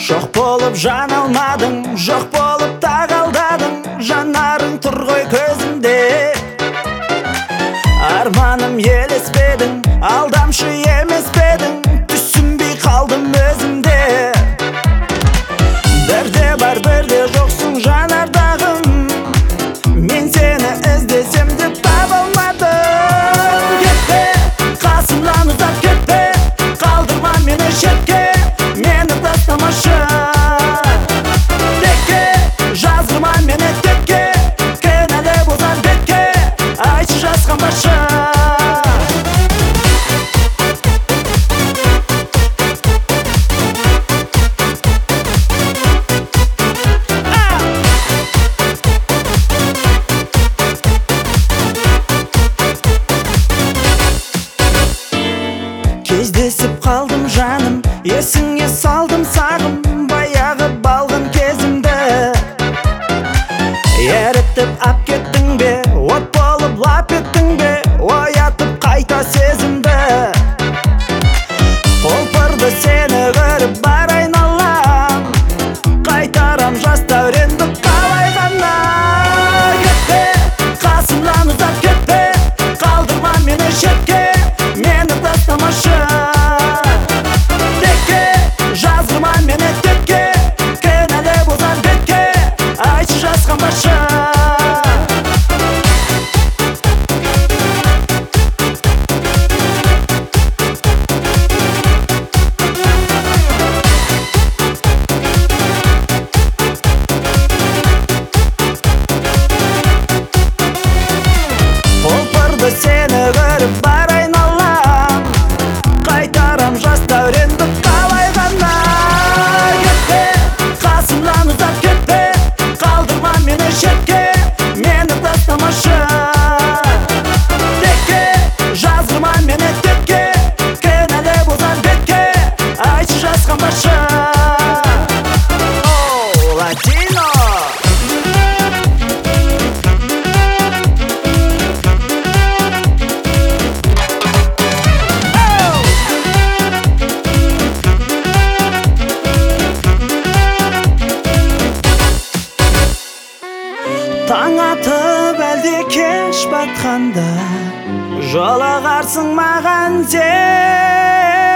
Жоқ болып жан алмадың, жоқ болып тағалдадың, жанарың тұр ғой көзімде. Арманым елеспедің, алдамшы емес педің, түсінбей қалдым өзімде. Бірде бар бірде жоқсың жанардағым, мен сені іздесем де таба алмадым. Кетпе, қасымнан ұзап кетпе, қалдырма мені шетке, мені тастамашы. Текке жазғырма мені текке, кінәлі болсаң бетке, айтшы жасқанбашы. Кездесіп қалдым жаным, есіңе салдым сағым, баяғы балғын кезімді. Ерітіп ап кеттің бе, от болып лап еттің бе, оятып қайта сезімді. Қолпырды сені көріп бар айналам, қайтарам жас дәуренді қалай ғана. Кетпе, қасымнан ұзап кетпе, қалдырма мені шетке, мені тастамашы. Текке жазғырма мені текке, кінәлі болсаң бетке, айтшы жасқанбашы. Қолпырды сені көріп бар айналам, қайтарам жас дәуренді қалай ғана. Кетпе, қасымнан ұзап кетпе, қалдырма мені шетке, мені тастамашы. Текке жазғырма мені текке, кінәлі болсаң бетке, айтшы жасқанбашы. О, Латино! Таң атып әлде кеш батқанда, жолығарсың маған сен.